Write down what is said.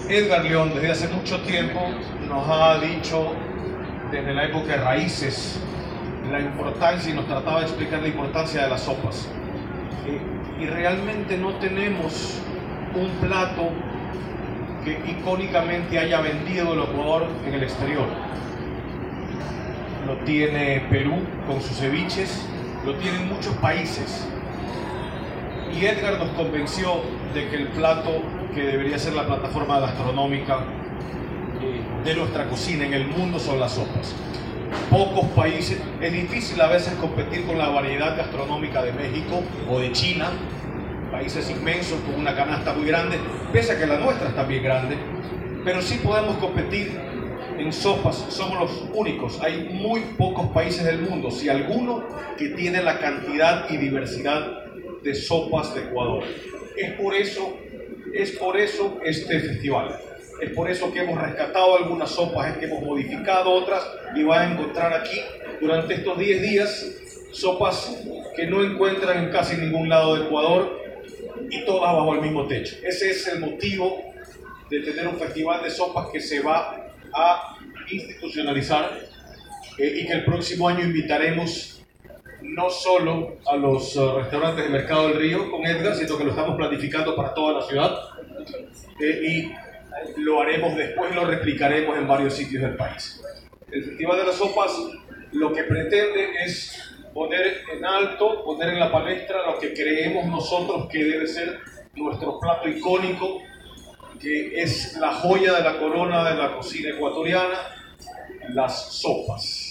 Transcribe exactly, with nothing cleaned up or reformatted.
Edgar León desde hace mucho tiempo nos ha dicho, desde la época de Raíces, la importancia, y nos trataba de explicar la importancia de las sopas. Eh, y realmente no tenemos un plato que icónicamente haya vendido el Ecuador en el exterior. Lo tiene Perú con sus ceviches, lo tienen muchos países. Y Edgar nos convenció de que el plato que debería ser la plataforma gastronómica de nuestra cocina en el mundo son las sopas. Pocos países, es difícil a veces competir con la variedad gastronómica de México o de China, países inmensos con una canasta muy grande, pese a que la nuestra es también grande, pero sí podemos competir en sopas, somos los únicos. Hay muy pocos países del mundo, si alguno, que tiene la cantidad y diversidad de sopas de Ecuador. Es por eso, es por eso este festival. Es por eso que hemos rescatado algunas sopas, es que hemos modificado otras, y van a encontrar aquí durante estos diez días sopas que no encuentran en casi ningún lado de Ecuador, y todas bajo el mismo techo. Ese es el motivo de tener un festival de sopas que se va a institucionalizar, eh, y que el próximo año invitaremos no solo a los uh, restaurantes de Mercado del Río con Edgar, sino que lo estamos planificando para toda la ciudad, eh, y lo haremos después, lo replicaremos en varios sitios del país. El Festival de las Sopas lo que pretende es poner en alto, poner en la palestra lo que creemos nosotros que debe ser nuestro plato icónico, que es la joya de la corona de la cocina ecuatoriana, las sopas.